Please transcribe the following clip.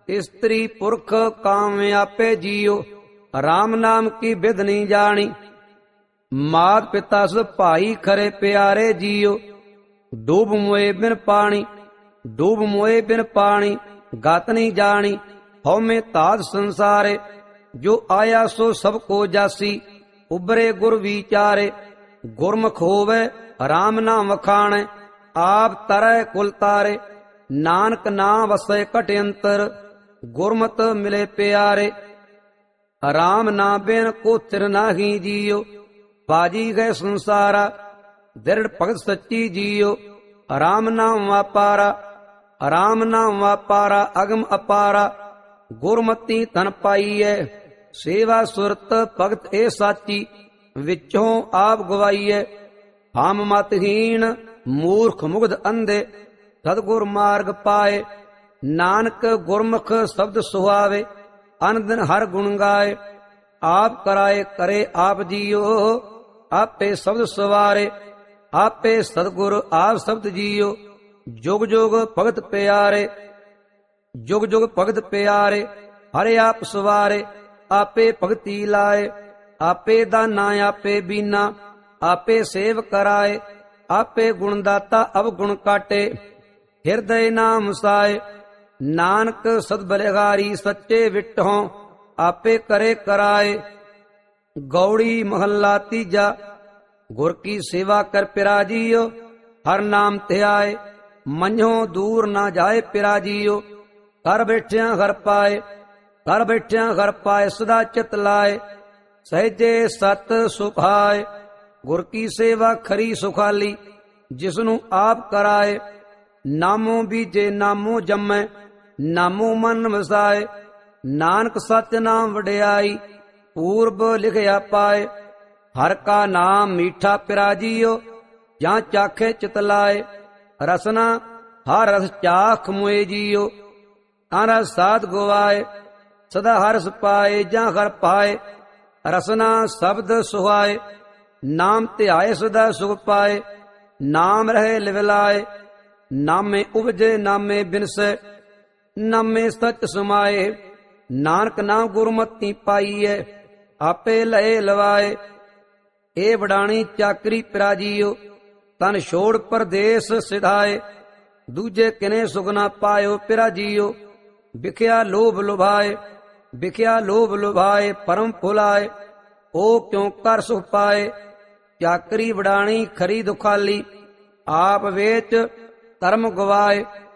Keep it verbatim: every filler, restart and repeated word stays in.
इस्त्री पुरख काम आपे जियो, राम नाम की बिध नहीं जानी। मात पिता सब भाई खरे प्यारे जियो, डूब मोए बिन पानी, डूब मोए बिन पानी, गात नहीं जानी। हौ में ताद संसारे, जो आया सो सबको जासी। उबरे गुर विचारे, गुरमुख होवे राम नाम वखाणे। आप तरह कुल तारे, नानक नाम वसै कट अंतर। गुरमत मिले प्यारे, राम ना बिन को तिर नाही जियो। बाजी गए संसारा, दृढ़ भगत सच्ची जियो। राम नाम वापारा, राम नाम वापारा, अगम अपारा। गुरमती तन पाईए, सेवा सुरत भगत ए साची। विचों आप गवाईए, हम मतहीन मूर्ख मुग्ध अंधे। सतगुर मार्ग पाए, नानक गुरमुख शब्द सुहावे। अन दिन हर गुण गाए, आप कराए करे आप जियो। आपे शब्द सवारे, आपे सतगुर आप शब्द जियो। जुग जुग भगत प्यारे, जुग जुग भगत प्यारे। हरे आप सवारे, आपे भगती लाए। आपे दाना आपे बीना, आपे सेव कराए। आपे गुणदाता अवगुण काटे, हिरदय नाम साए। नानक सद बलिहारी सच्चे विटहों, आपे करे कराए। गौड़ी महल्ला तीजा, गुर की सेवा कर पिराजियो। हर नाम ध्याए, मन्यो दूर ना जाए पिराजियो। कर बैठिया घर पाए, कर बैठिया घर पाए। सदा चित लाए, सहजे सत सुखाए। गुर की सेवा खरी सुखाली, जिसनु आप कराए। नामो बीजे नामो जम्मै, नामो मन वसाए। नानक सच नाम वडियाई, पूर्व लिखया पाए। हर का नाम मीठा पिराजियो, जां चाखे चितलाए। रसना हर रस चाख मुए जियो, अरस साध गवाए। सदा हर्ष पाए, जां हर पाए। रसना शब्द सुहाए, नाम ध्याए सदा सुख पाए। नाम रहे लिवलाए, नामे उपजे नामे बिनसे। नामे सच समाए, नानक नाम गुरमती पाईए। आपे लए लवाए, ए वडाणी चाकरी पिराजियो। तन छोड़ परदेस सिधाए, दूजे किने सुगना पायो पिराजियो। बिख्या लोभ लुभाए, बिख्या लोभ लुभाए। परम फुलाए, ओ क्यों कर सुख पाए। चाकरी वडाणी खरी दुखाली, आप वेच धर्म गवाए।